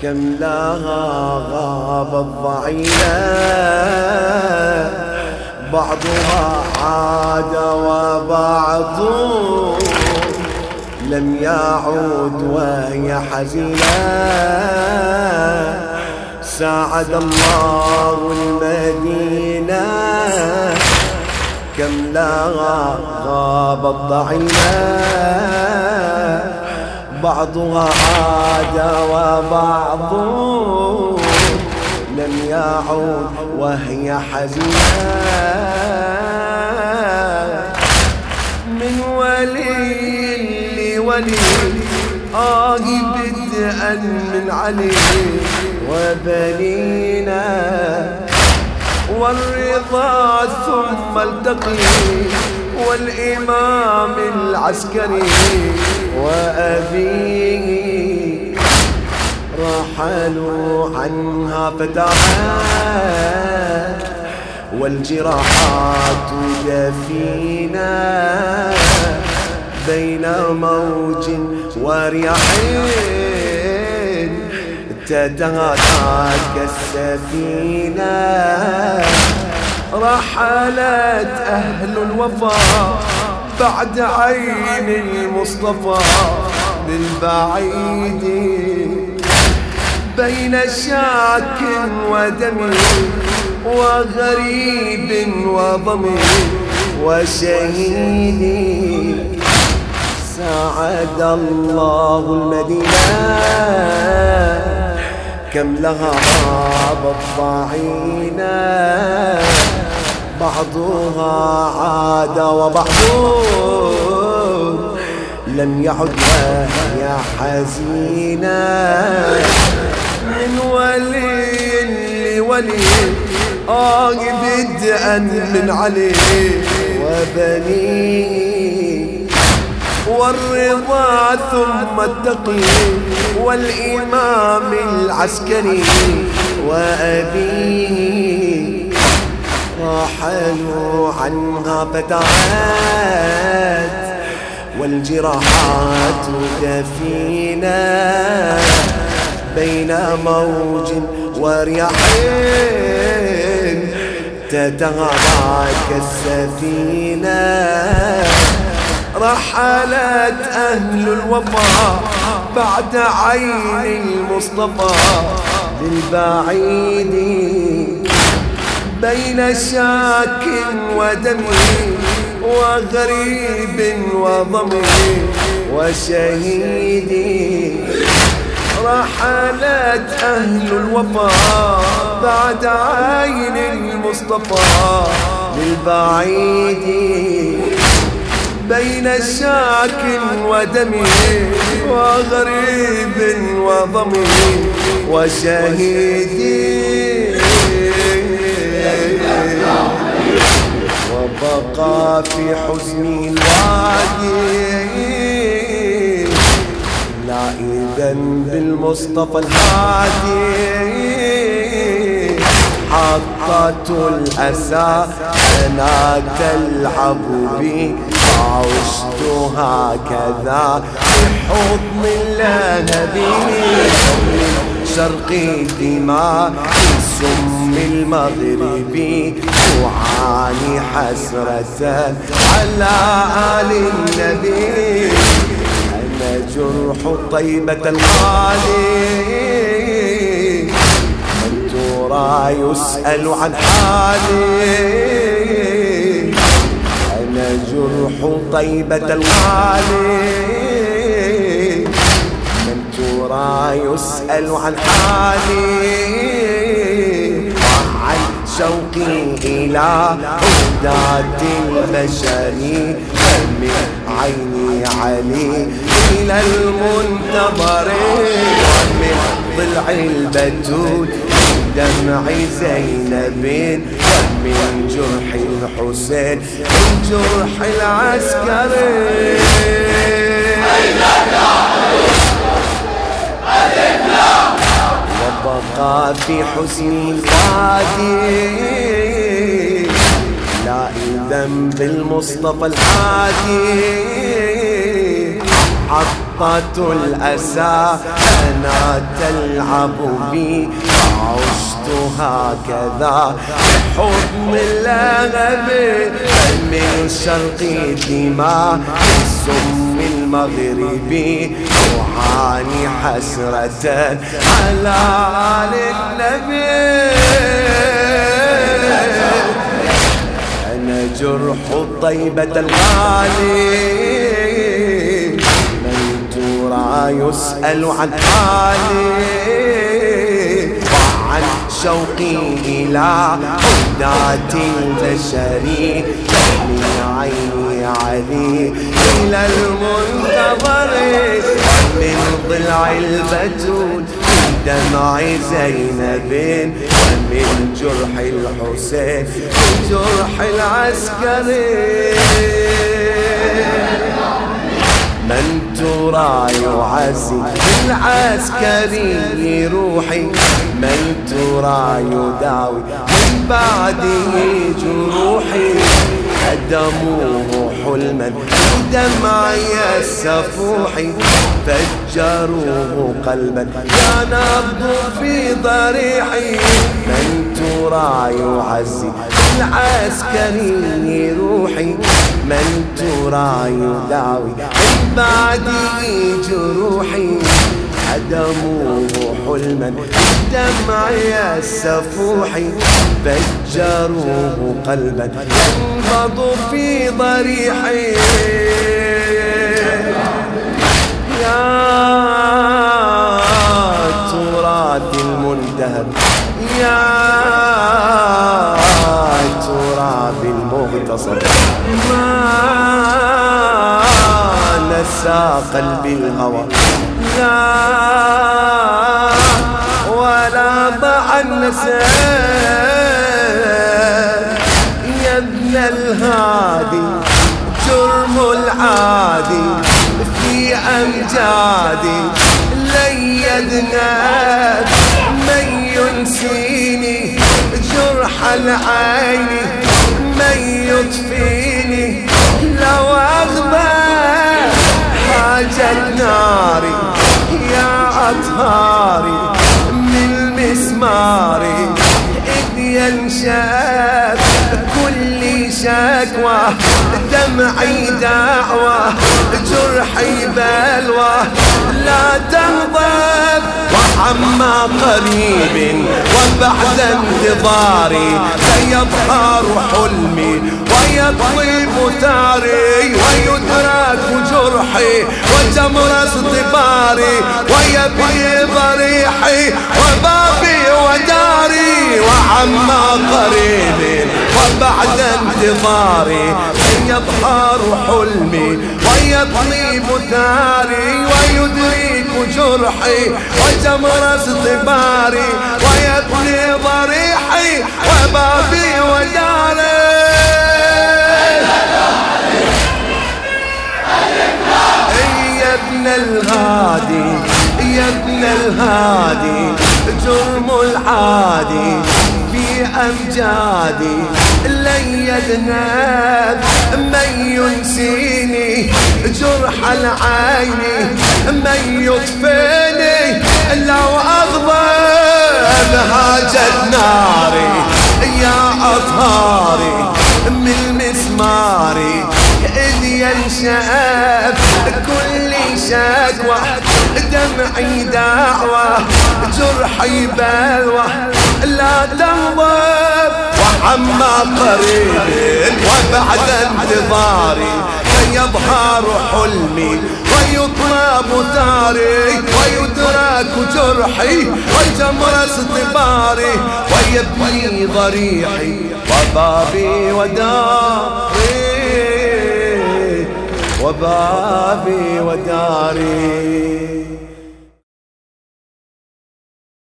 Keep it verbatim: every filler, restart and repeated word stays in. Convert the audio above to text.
كم لها غاب الضعينة بعضها عاد وبعض لم يعود وهي حزينة. ساعد الله المدينة كم لها غاب الضعينة بعضها عاد وبعض لم يعود وهي حزينة. من ولي لولي آه بدءا من علي وبنينا والرضا ثم التقي والإمام العسكري وأبيه رحلوا عنها فتاحات والجراحات جفينا بين موج ورياحين تتهادى كالسفينة. رحلت أهل الوفاء بعد عين المصطفى للبعيد بين شاك ودمي وغريب وضمي وشهيد. ساعد الله المدينة كم لها غاب الضعينة بعضها عاد وبعض لم يعد وهي حزينة. من ولي لولي آه بدءا من علي وبنيه والرضا ثم التقي والإمام العسكري وأبيه رحلوا عنها فتاحات والجراحات كفينا بين موج ورياحين تتهادى كالسفينة. رحلت أهل الوفاء بعد عين المصطفى للبعيد بين شاك ودمي وغريب وضمي وشهيد. رحلت أهل الوفاء بعد عين المصطفى للبعيد بين شاك ودمي وغريب وضمي وشهيد. وبقى في حزني الوادي لا إذن بالمصطفى الهادي حطت الأسى أنا تلعب بي عشت هكذا في حضن اللهبي شرقي دماء السم المغربي وعاني حسرة على آل النبي. أنا جرح طيبة الغالي من ترى يسأل عن حالي. أنا جرح طيبة الغالي من ترى يسأل عن حالي وعن شوقي إلى عودات البشر من عيني علي إلى المنتظر ومن ضلع البتول دمع زينب ومن جرح الحسين من جرح العسكري. وبقى في حزن الوادي لا إذن بالمصطفى الهادي حط محطة الأسى أنا تلعب بي عشت هكذا بحضن اللهب من شرق دماء السم المغربي أعاني حسرة على آل النبي. أنا جرح طيبة الغالي من ترى يسأل عن حالي وعن شوقي إلى عودات البشر من عيني علي إلى المنتظر ومن ضلع البتول دمع زينب ومن جرح الحسين من جرح العسكري. من ترى يعزي بالعسكري روحي من ترى يداوي من بعده جروحي هدموه حلما بدمعي السفوح فجروه قلبا كان نبض في ضريحي. من ترى يعزي بالعسكري روحي من ترى يداوي من بعده جروحي هدموه حلما بدمعي السفوح فجروه قلبا ينبض في ضريحي. يا تراث المنتهب يا ترى بالمغتصب ما نسى قلبي الهوى لا ولا ضاع النسى. يا ابن الهادي جرم العادي في أمجادي ليدنا من ينسيني جرح العين من يطفيني لو أغبى حاجة ناري يا أطهاري من مسماري إذ ينشاب كل شكوى دمعي دعوة جرحي بلوى لا تغضب وعما قريب وبعد انتظاري سيظهر حلمي ويطيب ثاري ويدرك جرحي وجمر اصطباري ويبي ضريحي وبابي وداري وعما قريب وبعد انتظاري سيظهر حلمي ويطيب ثاري ويدرك جرحي وجمر اصطباري ويبني ضريحي وبابي وداري. يا ابن الهادي يا ابن الهادي جرم العادي في أمجادي لن يذنب من ينسيني جرح العين من يطفيني لو أغضب هاجت ناري يا أطهاري من مسماري إذ ينشأب كل شكوى دمعي دعوة جرحي بلوى لا تغضب وعما قريب وبعد انتظاري سيظهر حلمي ويطلب ثاري ويدرك جرحي وجمر اصطباري ويبني ضريحي وبابي وداري وبابي وداري.